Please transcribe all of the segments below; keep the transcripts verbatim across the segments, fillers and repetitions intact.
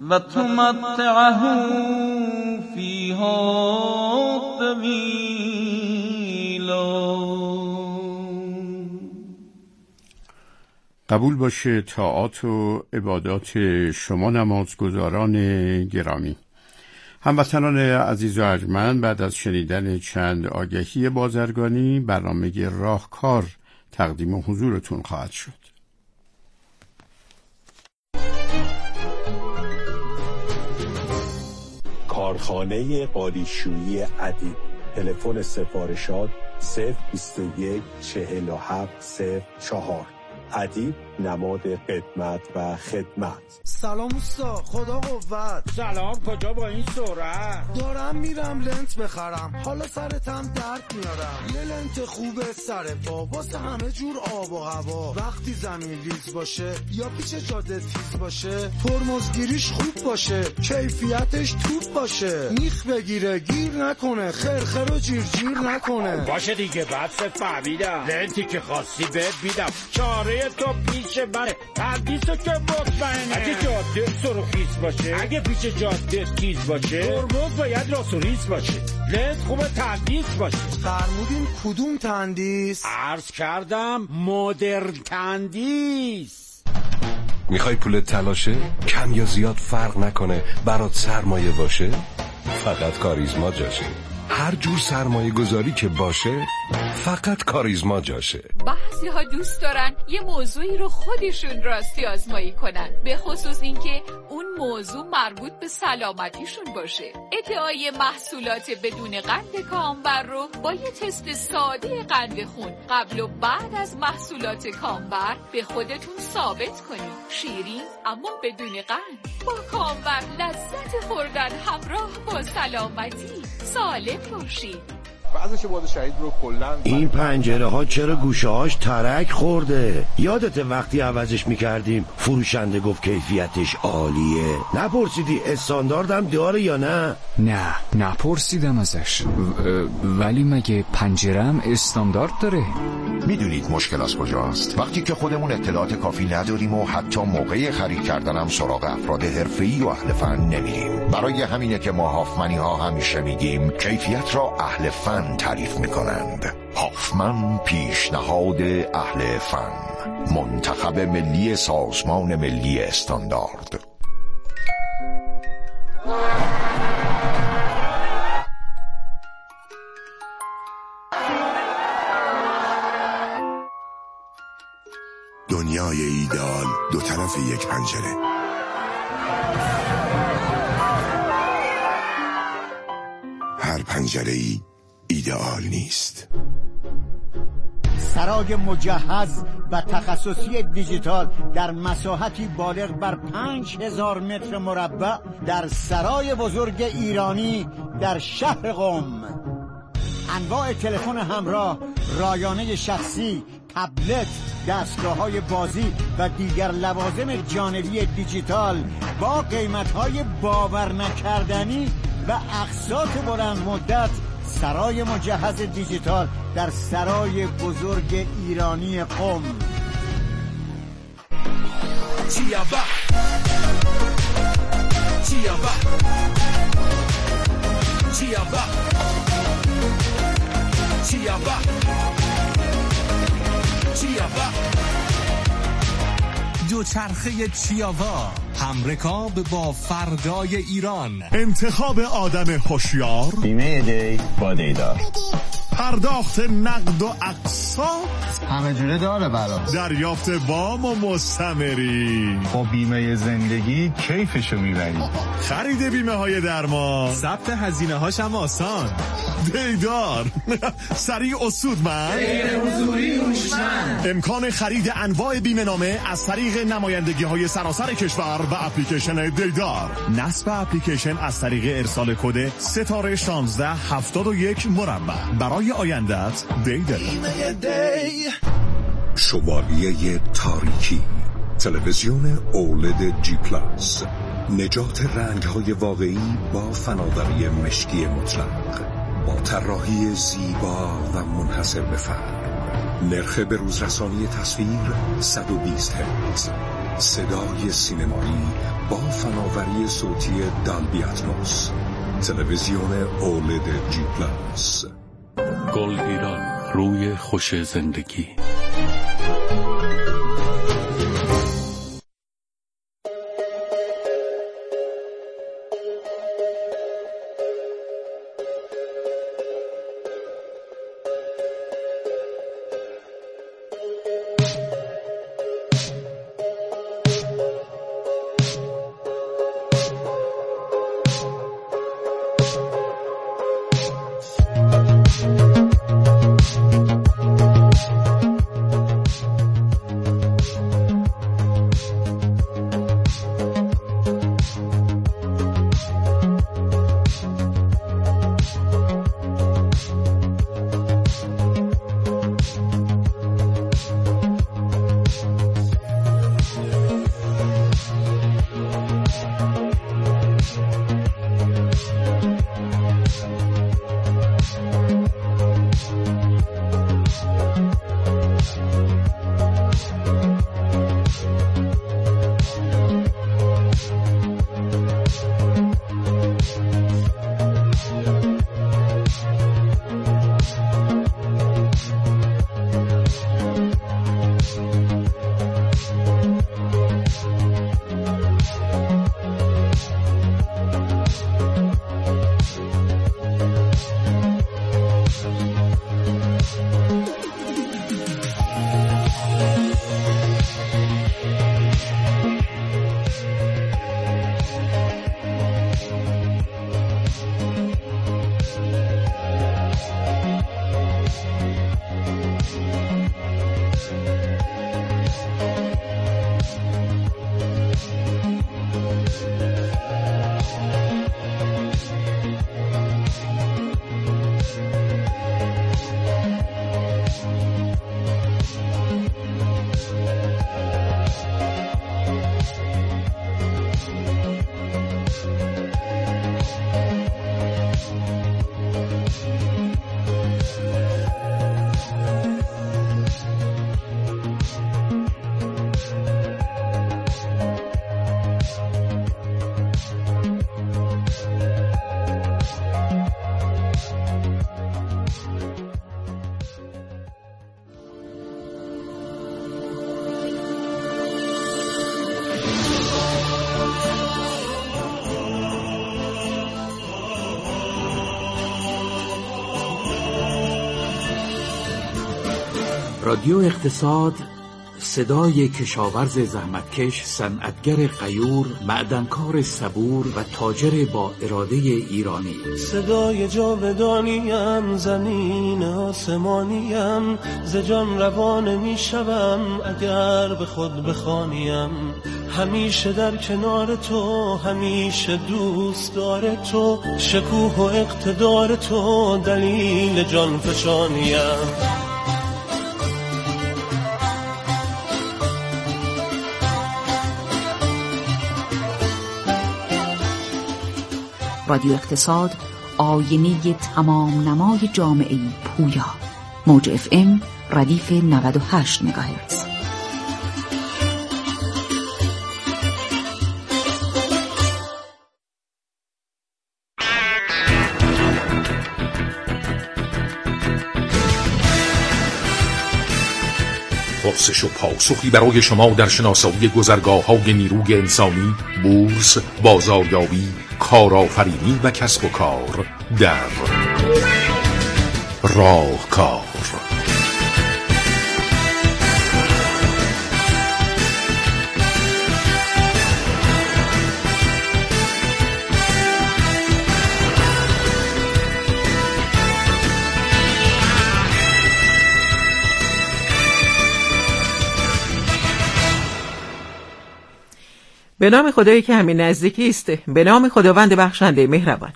و تمتعه فیها طویلا. قبول باشه طاعات و عبادات شما نمازگزاران گرامی. هموطنان عزیز و ارجمند، بعد از شنیدن چند آگهی بازرگانی، برنامه راهکار تقدیم حضورتون خواهد شد. کارخانه قالیشویی ادیب. تلفن سفارشات صفر بیست و یک چهل و هفت صفر چهار. ادیب نماد قدمت و خدمت. سلام اوستا، خدا قوت. سلام، کجا با این سرعت؟ دارم میرم لنت بخرم، حالا سرتم درد میارم. یه لنت خوبه سر پا واسه همه جور آب و هوا. وقتی زمین لیز باشه یا پیچ جاده تیز باشه، ترمزگیریش خوب باشه، کیفیتش توپ باشه، میخ بگیره گیر نکنه، خرخر و جیر جیر نکنه. باشه دیگه، بس فهمیدم. لنتی که خواستی بهت میدم، چاره تو پیش منه، تندیسو که مطمئنه. اگه جاده سرخیز باشه، اگه پیچ جاده تیز باشه، ترمز باید راست و ریز باشه، لنت خوبه تندیس باشه. فرمودین کدوم تندیس؟ عرض کردم مدرن تندیس. میخوای پولت تلاشه؟ کم یا زیاد فرق نکنه، برات سرمایه باشه؟ فقط کاریزما جاشه. هر جور سرمایه گذاری که باشه فقط کاریزما جاشه. بعضی ها دوست دارن یه موضوعی رو خودشون راستی آزمایی کنن، به خصوص اینکه اون موضوع مربوط به سلامتیشون باشه. ادعای محصولات بدون قند کامبر رو با یه تست ساده قند خون قبل و بعد از محصولات کامبر به خودتون ثابت کنید. شیرین اما بدون قند، با کامبر لذت خوردن همراه با سلامتی. سالم باشید. بعضش باد شهید رو کلن. این پنجره ها چرا گوشه هاش ترک خورده؟ یادت وقتی عوضش میکردیم فروشنده گفت کیفیتش عالیه؟ نپرسیدی استانداردم داره یا نه؟ نه نپرسیدم ازش، ولی مگه پنجره‌ام استاندارد داره؟ میدونید مشکل از کجاست؟ وقتی که خودمون اطلاعات کافی نداریم و حتی موقع خرید کردنم سراغ افراد حرفه‌ای و اهل فن نمیریم. برای همینه که ما هافمنی ها همیشه میگیم کیفیت را اهل فن تعریف میکنند. هافمن پیشنهاد اهل فن، منتخب ملی سازمان ملی استاندارد. دنیای ایدئال دو طرف یک پنجره. هر پنجره‌ای ایدئال نیست. سرای مجهز و تخصصی دیجیتال در مساحتی بالغ بر پنج هزار متر مربع در سرای بزرگ ایرانی در شهر قم. انواع تلفن همراه، رایانه شخصی، تبلت، دستگاه‌های بازی و دیگر لوازم جانبی دیجیتال با قیمت‌های باور نکردنی و اقساط بلند مدت. سرای مجهز دیجیتال در سرای بزرگ ایرانی قم. چیابا چیابا چیابا چیابا چیابا دوچرخه چیاوا، همرکاب با فردای ایران. انتخاب آدم هوشیار، بیمه دی با دیدار، پرداخت نقد و اقساط همه جوره داره برام، دریافت وام و مستمری. با بیمه زندگی کیفشو میبری. خرید بیمه های درمان، ثبت هزینه هاش هم آسان. دیدار سریع و سودمند، غیر حضوری هوشمند. امکان خرید انواع بیمه نامه از طریق نمایندگی های سراسر کشور و اپلیکیشن دیدار. نصب اپلیکیشن از طریق ارسال کد ستاره شانزده هفتاد و یک مربع. برای آیندت دیدار. شوالیه تاریکی، تلویزیون اولد جی پلاس، نجات رنگ‌های واقعی با فناوری مشکی مطلق، با طراحی زیبا و منحصر به فرد. نرخ به روز رسانی تصویر صد و بیست هرتز. صدای سینمایی با فناوری صوتی دالبی اتموس، تلویزیون اولد جی پلاس. گل ایران، روی خوش زندگی. رادیو اقتصاد، صدای کشاورز زحمتکش، صنعتگر غیور، معدنکار صبور و تاجر با اراده ایرانی. صدای جاودانیم، زمین آسمانیم، ز جان روان می شوم اگر به خود بخوانیم. همیشه در کنار تو، همیشه دوست دار تو، شکوه و اقتدار تو دلیل جان فشانیم. رادیو اقتصاد، آینه تمام نمای جامعه پویا. موج اف ام ردیف نود و هشت مگاهرتز. پرسش و پاسخی برای شما در شناسایی گذرگاه‌های نیروی انسانی، بورس، بازاریابی، کارآفرینی و کسب و کار در راهکار. به نام خدایی که همین نزدیکی است، به نام خداوند بخشنده مهربان.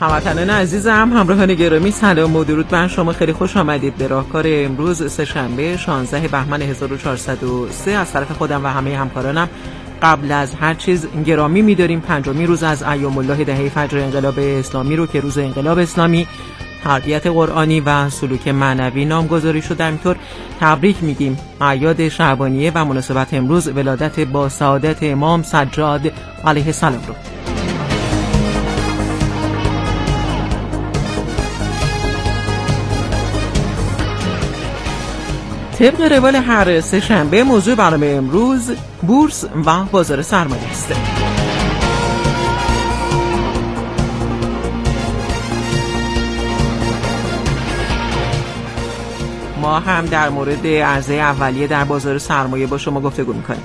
هموطنان عزیزم، همراهان گرامی، سلام و درود بر شما. خیلی خوش آمدید به راهکار امروز سه‌شنبه شانزده بهمن هزار و چهارصد و سه. از طرف خودم و همه همکارانم قبل از هر چیز گرامی می‌داریم پنجمین روز از ایام الله دهه فجر انقلاب اسلامی رو که روز انقلاب اسلامی، تربیت قرآنی و سلوک معنوی نامگذاری شده. همینطور تبریک میگیم اعیاد شعبانیه و مناسبت امروز ولادت با سعادت امام سجاد علیه السلام رو. طبق روال هر سه شنبه موضوع برنامه امروز بورس و بازار سرمایه است. ما هم در مورد عرضه اولیه در بازار سرمایه با شما گفتگو می‌کنیم.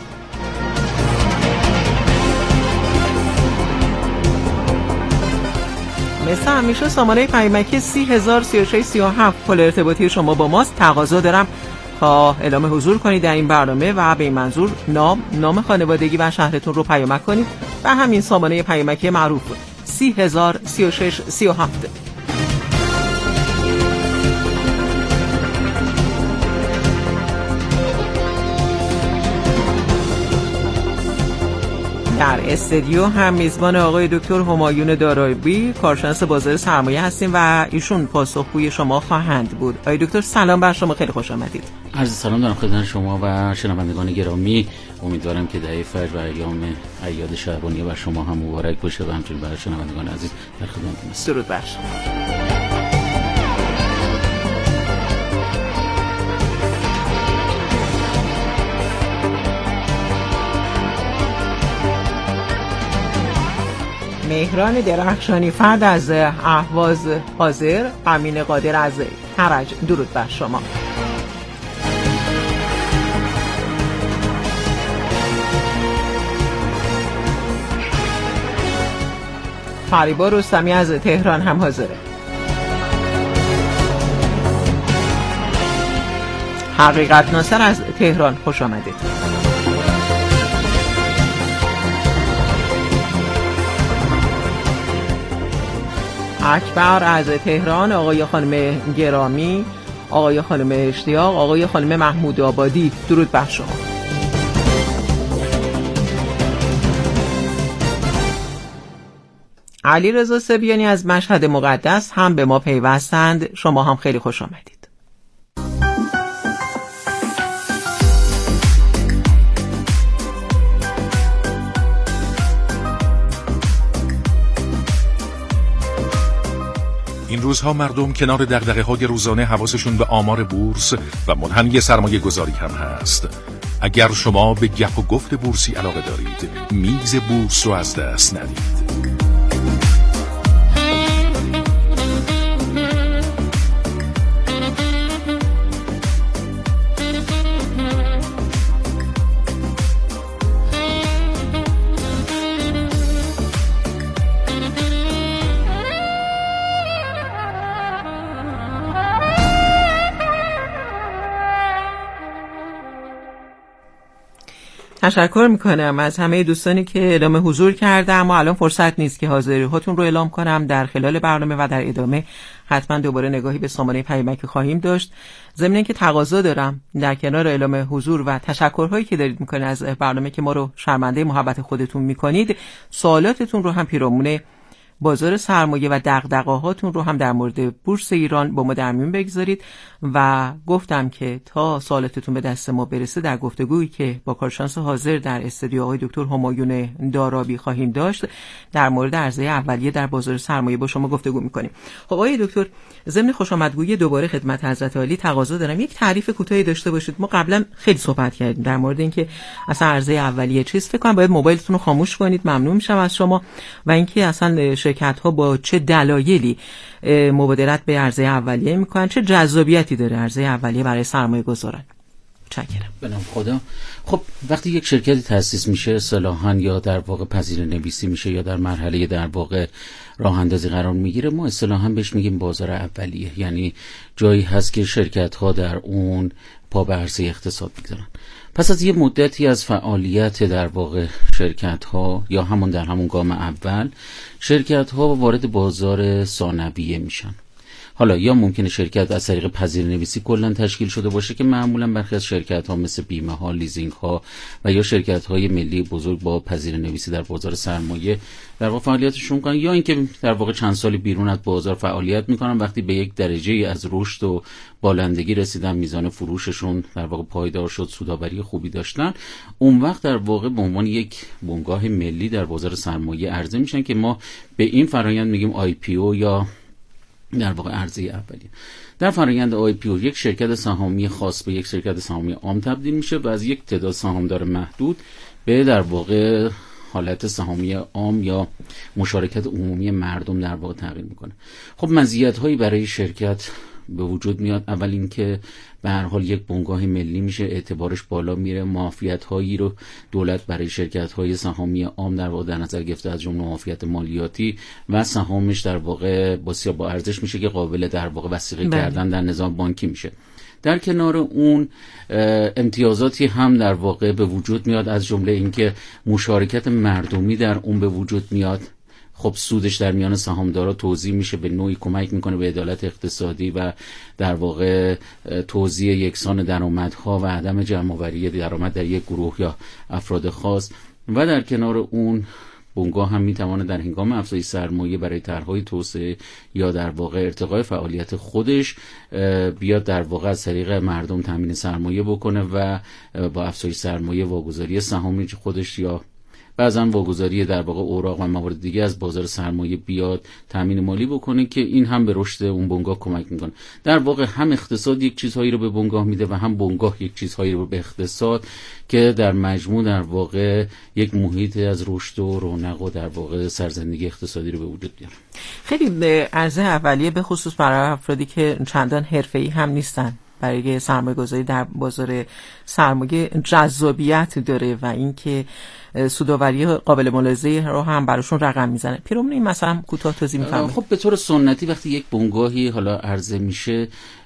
مثل همیشه سامانه پیامکی سی هزار سی و شش سی و هفت پل ارتباطی شما با ماست. تقاضا دارم تا اعلام حضور کنید در این برنامه و به این منظور نام، نام خانوادگی و شهرتون رو پیامک کنید و همین سامانه پیامکی معروف سی هزار سی و شش سی و هفت. در استودیو هم میزبان آقای دکتر همایون دارابی کارشناس بازار سرمایه هستیم و ایشون پاسخگوی شما خواهند بود. آقای دکتر سلام بر شما، خیلی خوش آمدید. عرض سلام دارم خدمت شما و شنوندگان گرامی. امیدوارم که دهه فجر و ایام اعیاد شعبانیه بر شما هم مبارک باشه و همچنین برای شنوندگان عزیز در خدمتتون هستم. درود بر شما. مهران درخشانی فرد از اهواز حاضر، امین قادر از کرج، درود بر شما. فریبا رستمی از تهران هم حاضره. حقیقت ناصر از تهران، خوش آمدید. اکبر از تهران، آقای خانم گرامی، آقای خانم اشتیاق، آقای خانم محمود آبادی، درود بر شما. علی رضا سبیانی از مشهد مقدس هم به ما پیوستند. شما هم خیلی خوش آمدید. این روزها مردم کنار دغدغه‌های روزانه حواسشون به آمار بورس و منحنی سرمایه گذاری هم هست. اگر شما به گپ و گفت بورسی علاقه دارید، میز بورس رو از دست ندید. تشکر میکنم از همه دوستانی که اعلام حضور کردم، اما الان فرصت نیست که حاضری هاتون رو اعلام کنم. در خلال برنامه و در ادامه حتما دوباره نگاهی به سامانه پیامک خواهیم داشت. ضمن اینکه تقاضا دارم در کنار اعلام حضور و تشکرهایی که دارید میکنید از برنامه که ما رو شرمنده محبت خودتون میکنید، سوالاتتون رو هم پیرامون بازار سرمایه و دغدغه‌هاتون رو هم در مورد بورس ایران با ما در میون بگذارید و گفتم که تا سوالاتتون به دست ما برسه در گفتگویی که با کارشناس حاضر در استودیو آقای دکتر همایون دارابی خواهیم داشت در مورد عرضه اولیه در بازار سرمایه با شما گفتگو می‌کنیم. خب آقای دکتر، ضمن خوشامدگویی دوباره خدمت حضرت عالی تقاضا دارم یک تعریف کوتاهی داشته باشید. ما قبلا خیلی صحبت کردیم در مورد اینکه اصلا عرضه اولیه چیست. فکر کنم باید موبایلتون رو خاموش کنید. ممنون میشم از شما. و اینکه اصلا شرکت‌ها با چه دلایلی مبادرت به عرضه اولیه میکنن، چه جذابیتی داره عرضه اولیه برای سرمایه گذاران؟ متشکرم. به نام خدا. خب وقتی یک شرکتی تأسیس میشه اصطلاحاً یا در واقع پذیر نویسی میشه یا در مرحله در واقع راه اندازی قرار میگیره، ما اصطلاحاً بهش میگیم بازار اولیه، یعنی جایی هست که شرکت ها در اون پا به عرصه اقتصاد میگذارن. پس از یه مدتی از فعالیت در واقع شرکت ها یا همون در همون گام اول، شرکت ها وارد بازار ثانویه میشن. حالا یا ممکنه شرکت از طریق پذیرنویسی کلا تشکیل شده باشه که معمولا برخی از شرکت ها مثل بیمه ها، لیزینگ ها و یا شرکت های ملی بزرگ با پذیرنویسی در بازار سرمایه در واقع فعالیتشون میکنن، یا اینکه در واقع چند سالی بیرون از بازار فعالیت میکنن. وقتی به یک درجه از رشد و بالندگی رسیدن، میزان فروششون در واقع پایدار شد، سودآوری خوبی داشتن، اون وقت در واقع به عنوان یک بنگاه ملی در بازار سرمایه عرضه میشن که ما به این فرآیند میگیم آی پی او یا در واقع عرضه اولیه. در فرآیند آی پی او یک شرکت سهامی خاص به یک شرکت سهامی عام تبدیل میشه و از یک تعداد سهامدار محدود به در واقع حالت سهامی عام یا مشارکت عمومی مردم در واقع تغییر میکنه. خب مزیت‌هایی برای شرکت به وجود میاد. اول اینکه به هر حال یک بنگاه ملی میشه، اعتبارش بالا میره، معافیت‌هایی رو دولت برای شرکت‌های سهامی عام در واقع در نظر گرفته، از جمله معافیت مالیاتی و سهامش در واقع بسیار با ارزش میشه که قابل در واقع وثیقه بله. کردن در نظام بانکی میشه. در کنار اون امتیازاتی هم در واقع به وجود میاد، از جمله اینکه مشارکت مردمی در اون به وجود میاد. خب سودش در میان سهامدارا توزیع میشه، به نوعی کمک میکنه به عدالت اقتصادی و در واقع توزیع یکسان درآمدها و عدم جمع‌آوری درآمد در یک گروه یا افراد خاص. و در کنار اون بنگاه هم میتونه در هنگام افزایش سرمایه برای طرح‌های توسعه یا در واقع ارتقای فعالیت خودش بیاد در واقع از طریق مردم تامین سرمایه بکنه و با افزایش سرمایه واگذاری سهامی خودش یا بعضا واگذاری در واقع اوراق و موارد دیگه از بازار سرمایه بیاد تامین مالی بکنه که این هم به رشد اون بنگاه کمک میکنه. در واقع هم اقتصاد یک چیزهایی رو به بنگاه میده و هم بنگاه یک چیزهایی رو به اقتصاد، که در مجموع در واقع یک محیط از رشد و رونق و در واقع سرزندگی اقتصادی رو به وجود بیاره. خیلی عرضه اولیه به خصوص برای افرادی که چندان حرفه‌ای هم نیستن برای سرمایه گذاری در بازار سرمایه جذابیت داره و اینکه سودآوری قابل ملاحظه رو هم براشون رقم میزنه. پیرامون این مثلا کوتاه توضیح می‌فرمایید. خب به طور سنتی وقتی یک بنگاهی حالا عرضه میشه،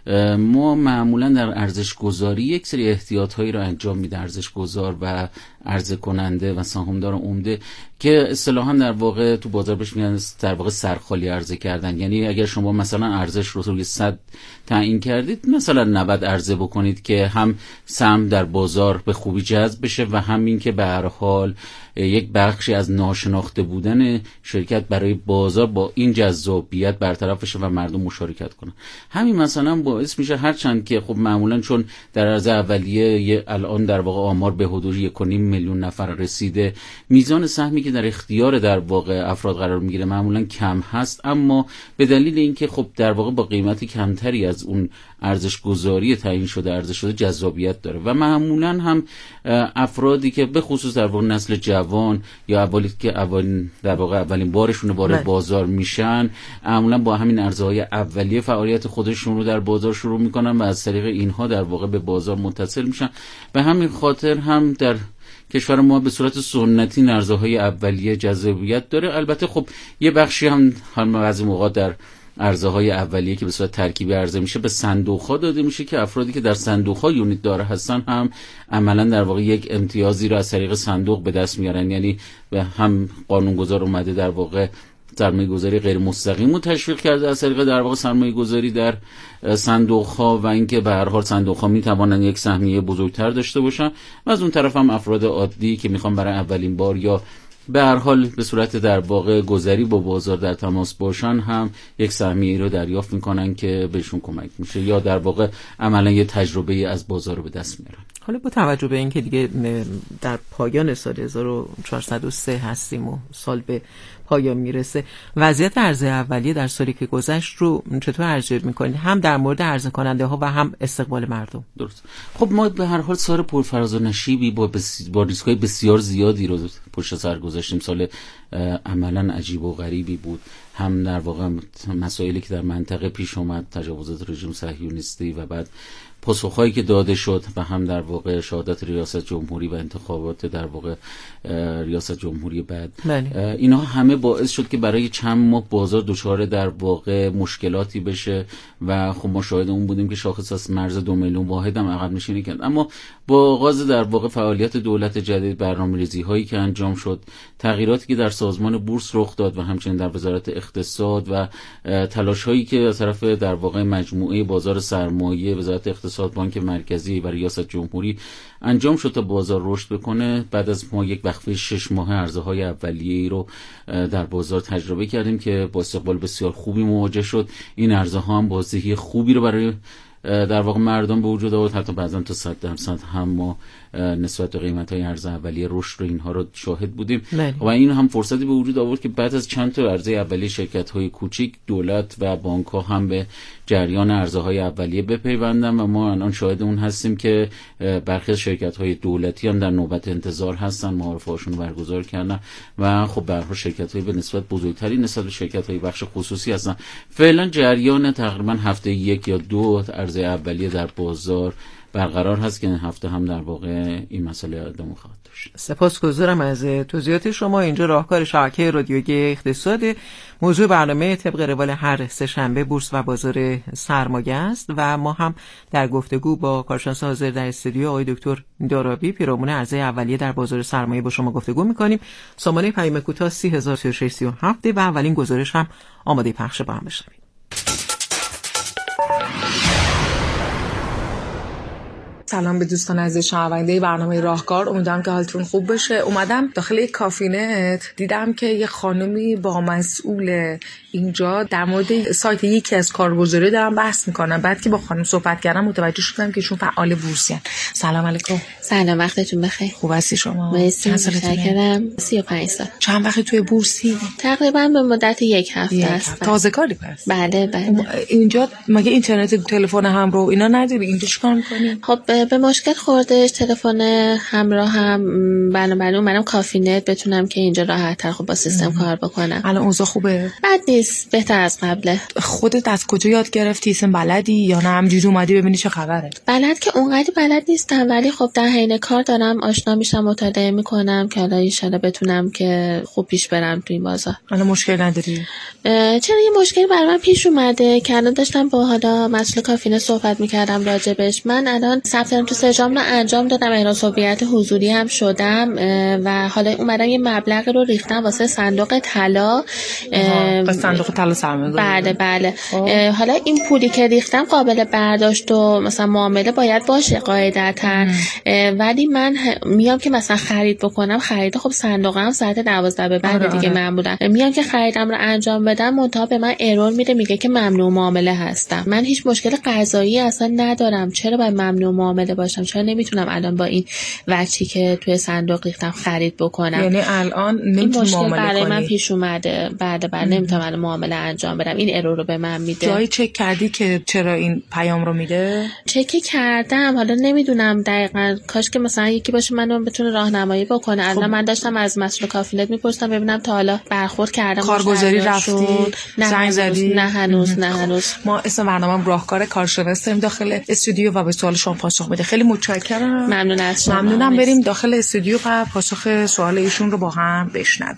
ما معمولا در ارزش گذاری یک سری احتیاط هایی رو انجام میده ارزش گذار و عرضه کننده و سهامدار عمده، که اصطلاحا در واقع تو بازار بهش میگن در واقع سرخالی عرضه کردن. یعنی اگر شما مثلا ارزش رو روی صد تعیین کردید، مثلا نود عرضه بکنید که هم سهم در بازار به خوبی جذب بشه و همین که به هر حال یک بخشی از ناشناخته بودن شرکت برای بازار با این جذابیت برطرف بشه و مردم مشارکت کنن. همین مثلا باعث میشه هرچند که خب معمولا چون در عرضه اولیه الان در واقع آمار به حدود یک و نیم میلیون نفر رسیده، میزان سهمی که در اختیار در واقع افراد قرار میگیره معمولا کم هست، اما به دلیل اینکه خب در واقع با قیمتی کمتری از اون ارزش گذاری تعیین شده ارزش شده جذابیت داره و معمولا هم افرادی که به خصوص در واقع نسل جوان یا اولی که اولین در واقع اولین بارشون وارد بازار میشن، معمولا با همین ارزهای اولیه فعالیت خودشون رو در بازار شروع میکنن و از طریق اینها در واقع به بازار متصل میشن. به همین خاطر هم در کشور ما به صورت سنتی ارزهای اولیه جذابیت داره. البته خب یه بخشی هم هم بعضی موقع در ارزهای اولیه که به صورت ترکیبی عرضه میشه به صندوق‌ها داده میشه که افرادی که در صندوق‌ها یونیت داره هستن هم عملاً در واقع یک امتیازی رو از طریق صندوق به دست میارن. یعنی به هم قانونگذار اومده در واقع سرمایه گذاری غیر مستقیم رو تشویق کرده از طریق در واقع سرمایه گذاری در صندوق ها و اینکه به هر حال صندوق ها می توانن یک سهمیه بزرگتر داشته باشن و از اون طرف هم افراد عادی که میخوان برای اولین بار یا به هر حال به صورت در واقع گذری با بازار در تماس باشن هم یک سهمیه رو دریافت میکنن که بهشون کمک میشه یا در واقع عملا یه تجربه از بازار رو به دست میارن. حالا با توجه به اینکه دیگه در پایان سال هزار و چهارصد و سه هستیم و سال به پایان میرسه، وضعیت عرضه اولیه در سالی که گذشت رو چطور ارزیابی میکنید، هم در مورد عرضه کننده ها و هم استقبال مردم؟ درست. خب ما به هر حال سال پرفراز و نشیبی با بس... با ریسک‌های بسیار زیادی رو پشت سر گذاشتیم. سال عملاً عجیب و غریبی بود، هم در واقع مسائلی که در منطقه پیش اومد، تجاوزات رژیم صهیونیستی و بعد پاسخهایی که داده شد و هم در واقع شهادت ریاست جمهوری و انتخابات در واقع ریاست جمهوری بعد، اینا همه باعث شد که برای چند ماه بازار دچار در واقع مشکلاتی بشه و خب ما شاهد اون بودیم که شاخص از مرز دو میلیون واحد هم عقب نشینی کرد. اما با آغاز در واقع فعالیت دولت جدید، برنامه‌ریزی هایی که انجام شد، تغییراتی که در سازمان بورس رخ داد و همچنین در وزارت اقتصاد و تلاش هایی که از طرف در واقع مجموعه بازار سرمایه، وزارت اقتصاد، بانک مرکزی و ریاست جمهوری انجام شد تا بازار رشد بکنه، بعد از ما یک وقفه شش ماه عرضه‌های اولیه‌ای رو در بازار تجربه کردیم که با استقبال بسیار خوبی مواجه شد. این عرضه‌ها هم بازدهی خوبی رو برای در واقع مردم به وجود آورد، حتی بعضا تا صد درصد هم ما نسبت به قیمت‌های ارز اولیه رشد رو اینها رو شاهد بودیم بله. و این هم فرصتی به وجود آورد که بعد از چند تا عرضه اولیه شرکت‌های کوچیک، دولت و بانک‌ها هم به جریان عرضه‌های اولیه بپیوندن و ما الان شاهد اون هستیم که برخی از شرکت‌های دولتی هم در نوبت انتظار هستن، معارفه‌هاشون رو برگزار کردن و خب به هر حال شرکت‌های به نسبت بزرگتری نسبت به شرکت‌های بخش خصوصی هستن. فعلا جریان تقریبا هفته یک یا دو عرضه اولیه در بازار برقرار هست که این هفته هم در واقع این مسئله ادامه خواهد داشت. سپاسگزارم از توضیحات شما. اینجا راهکار شبکه رادیویی اقتصاد. موضوع برنامه طبق روال هر سه شنبه بورس و بازار سرمایه است و ما هم در گفتگو با کارشناس حاضر در استودیو آقای دکتر دارابی پیرامون عرضه اولیه در بازار سرمایه با شما گفتگو می‌کنیم. سامانه پیام کوتاه سی هزار و سی و شش سی و هفت و اولین گزارش هم آماده پخش با هم بشنوید. سلام به دوستان عزیز شنونده برنامه راهکار، امیدوارم که حالتون خوب بشه. اومدم داخل یک کافینت، دیدم که یه خانمی با مسئول اینجا در مورد سایت یکی از کارگزاری دارن بحث میکنن. بعد که با خانم صحبت کردم متوجه شدم که ایشون فعال بورسی ان. سلام علیکم. سلام، وقتتون بخیر. خوب هستی شما؟ مرسی، متشکرم. سی و پنج سال. چند وقت توی بورسی؟ تقریبا به مدت یک هفته است. تازه کاری پس؟ بله بله. اینجا مگه اینترنت، تلفن همراه اینا نداری؟ اینجا چیکار میکنی؟ خب به مشکل خوردش تلفن همراه هم، بنابراین منم کافی نت بتونم که اینجا راحت تر خب با سیستم ام. کار بکنم. الان اوضاع خوبه؟ بد نیست، بهتر از قبله. خودت از کجا یاد گرفتی؟ اسم بلدی یا نه همجوری اومدی ببینی چه خبره؟ بلد که اونقدر بلد نیستم، ولی خب در حین کار دارم آشنا میشم، مطالعه میکنم که حالا ان شاءالله بتونم که خوب پیش برم تو این بازار. الان مشکل نداری؟ چرا یه مشکلی برای من پیش اومده که الان داشتم با حالا مسئول کافی نت صحبت میکردم راجبش. من الان ثبت نام تو سجام رو انجام دادم، احراز هویت حضوری هم شدم و حالا اومدم یه مبلغ رو ریختم واسه صندوق طلا. صندوق طلا سرمایه‌گذاری. بله بله. حالا این پولی که ریختم قابل برداشت و مثلا معامله باید باشه قاعدتاً، ولی من میام که مثلا خرید بکنم، خرید خب صندوقم ساعت دوازده به بعد دیگه معمولا میام که خریدم رو انجام بدم، منتها به من ارور میده، میگه که ممنوع معامله هستم. من هیچ مشکل قضایی اصلا ندارم، چرا باید ممنوع معامله باشم؟ چرا نمیتونم الان با این وچی که توی صندوق ریختم خرید بکنم؟ یعنی الان نمیتونم معامله کنی؟ برای من پیش اومده، بعد بعد نمیتونم الان معامله انجام بدم، این ارور رو به من میده. جایی چک کردی که چرا این پیام رو میده؟ چک کردم، حالا نمیدونم دقیقاً، کاش که مثلا یکی باشه منو بتونه راهنمایی بکنه. الان خب. من داشتم از مسئول کافی نت میپرسیدم ببینم تا حالا برخورد کردم، کارگزاری رفتی، زنگ زدی؟ نه هنوز نه هنوز. ما اسم برنامه‌ام راهکار کارشناس داریم داخل استودیو و به سوال شما پاسخ میده. خیلی متشکرم. ممنون از شما. ممنونم. بریم داخل استودیو و پاسخ سوال ایشون رو با هم بشنویم.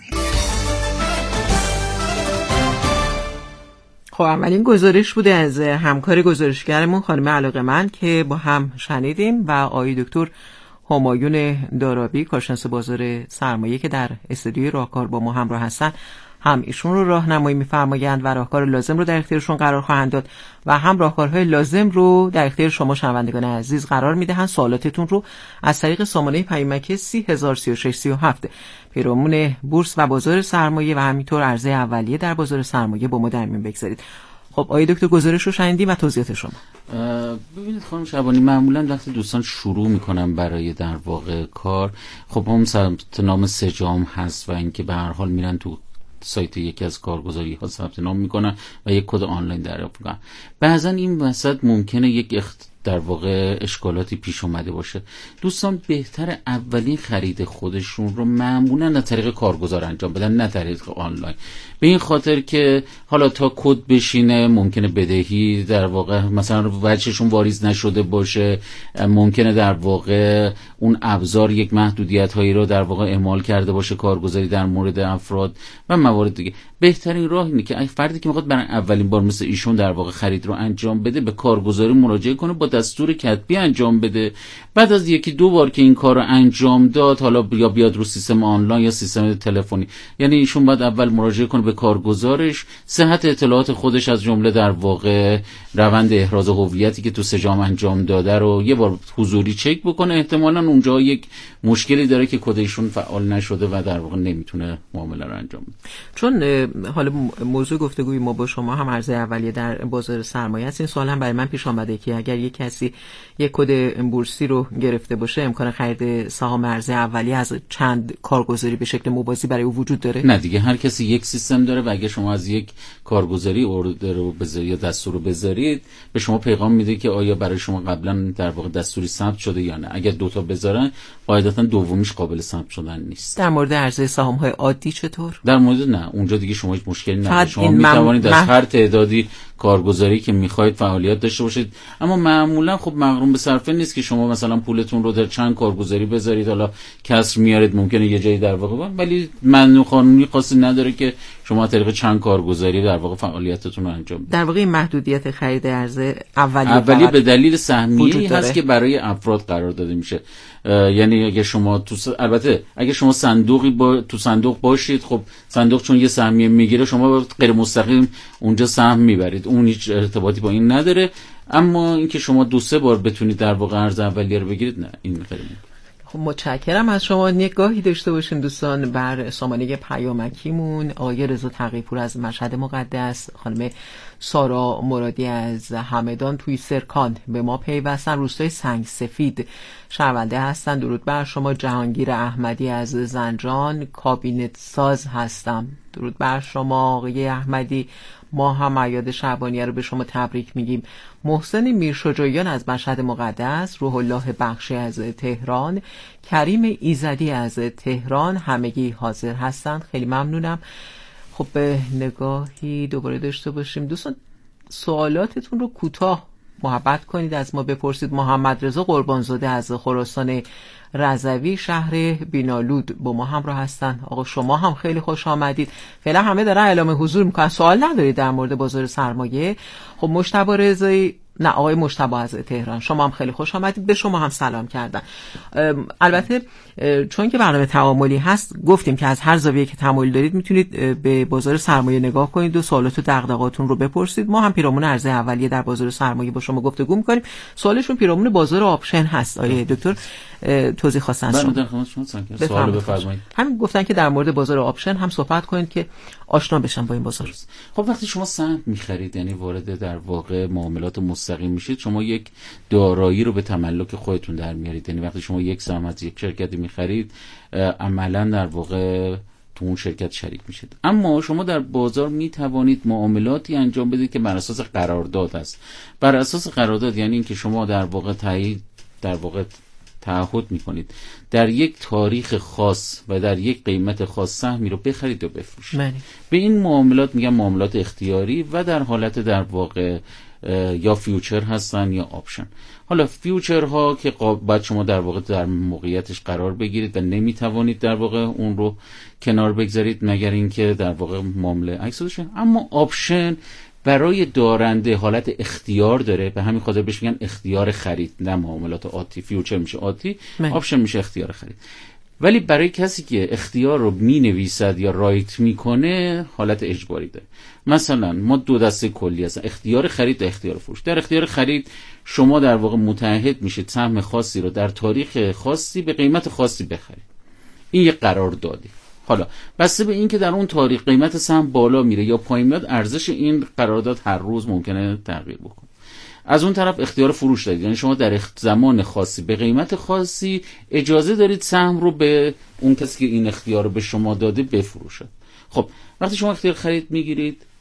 خب اولین گزارش بوده از همکار گزارشگرمون خانم علاقه‌مند که با هم شنیدیم و آقای دکتر همایون دارابی کارشناس بازار سرمایه که در استودیوی راهکار با ما همراه هستن، هم ایشون رو راهنمایی می‌فرمایند و راهکار لازم رو در اختیارشون قرار خواهند داد و هم راهکارهای لازم رو در اختیار شما شنوندگان عزیز قرار میدهند. سوالاتتون رو از طریق سامانه پیامک سی هزار و سی و شش سی و هفت پیرامون بورس و بازار سرمایه و همینطور عرضه اولیه در بازار سرمایه با ما در میون بگذارید. خب آقای دکتر گزارش رو شنیدیم و توضیحات شما. ببینید خانم شعبانی، معمولا وقتی دوستان شروع میکنن برای در واقع کار، خب هم ثبت نام سجام هست و اینکه به هر حال میرن تو سایت یکی از کارگزاری ها ثبت نام میکنن و یک کد آنلاین دریافت میکنن. بعضا این وسط ممکنه یک اخت... در واقع اشکالاتی پیش اومده باشه. دوستان بهتر اولین خرید خودشون رو معمولا از طریق کارگزار انجام بدن، نه طریق آنلاین. به این خاطر که حالا تا کد بشینه ممکنه بدهی در واقع مثلا وجهشون واریز نشده باشه، ممکنه در واقع اون ابزار یک محدودیت هایی رو در واقع اعمال کرده باشه کارگزاری در مورد افراد و موارد دیگه. بهترین راه اینه که اگه فردی که میخواد برای اولین بار مثل ایشون در واقع خرید رو انجام بده به کارگزاری مراجعه کنه، با دستور کتبی انجام بده. بعد از یکی دو بار که این کار رو انجام داد، حالا یا بیاد رو سیستم آنلاین یا سیستم تلفنی، یعنی ایشون باید اول مراجعه کنه به کارگزارش، صحت اطلاعات خودش از جمله در واقع روند احراز هویتی که تو سجام انجام داده رو یه بار حضوری چک بکنه. احتمالاً اونجا یک مشکلی داره که کد ایشون فعال نشده و در واقع نمیتونه معامله رو انجام بده. چون حالا موضوع گفتگوی ما با شما هم عرضه اولیه در بازار سرمایه است، این سوال هم برای من پیش آمده که اگر یک کسی یک کد بورسی رو گرفته باشه، امکان خرید سهام عرضه اولیه از چند کارگزاری به شکل موازی برای او وجود داره؟ نه دیگه، هر کسی یک سیستم داره و اگه شما از یک کارگزاری اوردر رو بذارید یا دستور رو بذارید، به شما پیغام میده که آیا برای شما قبلا در واقع دستوری ثبت شده یا نه. اگر دو تا بذارن قاعدتا دومیش قابل ثبت شدن نیست. در مورد عرضه سهام های عادی چطور؟ در مورد نه، اونجا دیگه شما هیچ مشکلی نداره. شما میتوانید از هر تعدادی کارگزاری که میخواید فعالیت داشته باشید، اما معمولا خب مغروم به صرفه نیست که شما مثلا پولتون رو در چند کارگزاری بذارید، حالا کسر میارید ممکنه یه جایی در واقع، ولی ممنوع قانونی خاصی نداره که شما طریق چند کارگزاری در واقع فعالیتتون رو انجام بدید. در واقع محدودیت خرید ارزه اولیه اولیه به دلیل سهمیه‌ای هست که برای افراد قرار داده میشه. یعنی اگه شما تو س... البته اگه شما صندوقی با... تو صندوق باشید، خب صندوق چون یه سهمیه میگیره شما غیر مستقیم اونجا سهم میبرید، اون هیچ ارتباطی با این نداره. اما اینکه شما دو سه بار بتونید در واقع ارز اولیه رو بگیرید، نه، این خیلی خب متشکرم از شما. نگاهی داشته باشیم دوستان بر سامانه پیامکیمون. آقای رضا تقی‌پور از مشهد مقدس، خانم سارا مرادی از همدان توی سرکان به ما پیوستن، روستای سنگ سفید شنونده هستن. درود بر شما. جهانگیر احمدی از زنجان، کابینت ساز هستم. درود بر شما آقای احمدی. ما هم عیاد شعبانیه رو به شما تبریک میگیم. محسن میرشجاعیان از مشهد مقدس، روح الله بخشی از تهران، کریم ایزدی از تهران، همگی حاضر هستند. خیلی ممنونم. خب به نگاهی دوباره داشته باشیم دوستان. سوالاتتون رو کوتاه محبت کنید از ما بپرسید. محمد رضا قربانزاده از خراسان رضوی شهر بینالود با ما همراه هستن. آقا شما هم خیلی خوش آمدید. فعلا همه دارن اعلام حضور میکنن. سوال ندارید در مورد بازار سرمایه؟ خب مجتبی رضایی، نه آقای مجتبی از تهران، شما هم خیلی خوش آمدید. به شما هم سلام کردن. البته چون که برنامه تعاملی هست گفتیم که از هر زاویه که تمایل دارید میتونید به بازار سرمایه نگاه کنید و سوالات و دغدغه‌هاتون رو بپرسید. ما هم پیرامون عرضه اولیه در بازار سرمایه با شما گفتگو می‌کنیم. سوالشون پیرامون بازار آپشن هست. آیه دکتر توضیح خواستن شما. در خدمت شما هستم. سوال بفرمایید. همین گفتن که در مورد بازار آپشن هم صحبت کنید که آشنا بشن با این بازار. خب وقتی شما سهم می‌خرید، یعنی وارد در واقع معاملات مستقیم میشید، شما یک دارایی رو به تملک خودتون در میارید. یعنی وقتی شما یک سهم از یک شرکتی می‌خرید، عملاً در واقع تو اون شرکت شریک میشید. اما شما در بازار میتوانید معاملاتی انجام بدید که بر اساس قرارداد است. بر اساس قرارداد یعنی اینکه شما در واقع تایید در واقع تعهد میکنید در یک تاریخ خاص و در یک قیمت خاص سهمی رو بخرید و بفروشید. معنی. به این معاملات میگن معاملات اختیاری و در حالت در واقع یا فیوچر هستن یا آپشن. حالا فیوچرها که باید شما در واقع در موقعیتش قرار بگیرید و نمیتوانید در واقع اون رو کنار بگذارید مگر اینکه در واقع معامله عکس بشه. اما آپشن برای دارنده حالت اختیار داره، به همین خاطر بهش میگن اختیار خرید، نه معاملات آتی. فیوچر میشه آتی، آپشن میشه اختیار خرید. ولی برای کسی که اختیار رو می نویسد یا رایت میکنه حالت اجباری داره. مثلا ما دو دسته کلی هستن، اختیار خرید و اختیار فروش. در اختیار خرید شما در واقع متعهد میشید سهم خاصی رو در تاریخ خاصی به قیمت خاصی بخرید. این یک قرار داده. حالا بسته به این که در اون تاریخ قیمت سهم بالا میره یا پایین میاد، ارزش این قرارداد هر روز ممکنه تغییر بکنه. از اون طرف اختیار فروش دارید، یعنی شما در زمان خاصی به قیمت خاصی اجازه دارید سهم رو به اون کسی که این اختیار رو به شما داده بفروشه. خب وقتی شما اختیار خرید میگیرید،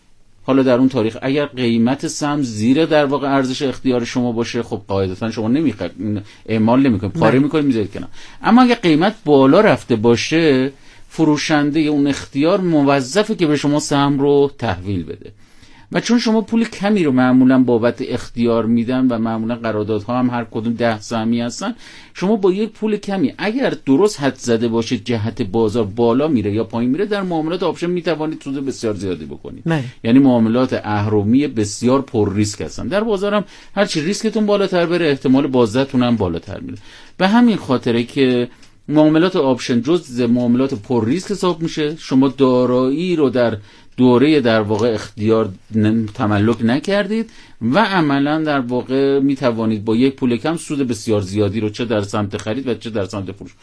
حالا در اون تاریخ اگر قیمت سهم زیر در واقع ارزش اختیار شما باشه، خب قاعدتا شما نمیخواید اعمال نمیکنید، پاره میکنید میذارید کنار. اما اگر قیمت بالا رفته باشه، فروشنده اون اختیار موظفه که به شما سهم رو تحویل بده. و چون شما پول کمی رو معمولا بابت اختیار میدن و معمولا قراردادها هم هر کدوم ده سهمی هستن، شما با یک پول کمی اگر درست حد زده باشید جهت بازار بالا میره یا پایین میره، در معاملات آپشن میتوانید سود بسیار زیادی بکنید. نه. یعنی معاملات اهرمی بسیار پر ریسک هستن. در بازارم هر چی ریسکتون بالاتر بره، احتمال بازدهتون هم بالاتر میره. به همین خاطره که معاملات آپشن جزء معاملات پر ریسک حساب میشه. شما دارایی رو در دوره در واقع اختیار تملک نکردید و عملا در واقع می توانید با یک پول کم سود بسیار زیادی رو چه در سمت خرید و چه در سمت فروش